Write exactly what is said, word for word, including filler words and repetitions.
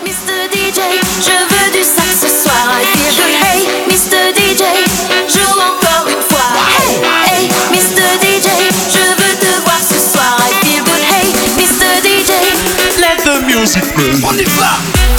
mister D J, je veux du sax ce soir. I feel good. Hey, mister D J, joue encore une fois. Hey, hey, mister D J, je veux te voir ce soir. I feel good. Hey, mister D J, let the music play. On y va.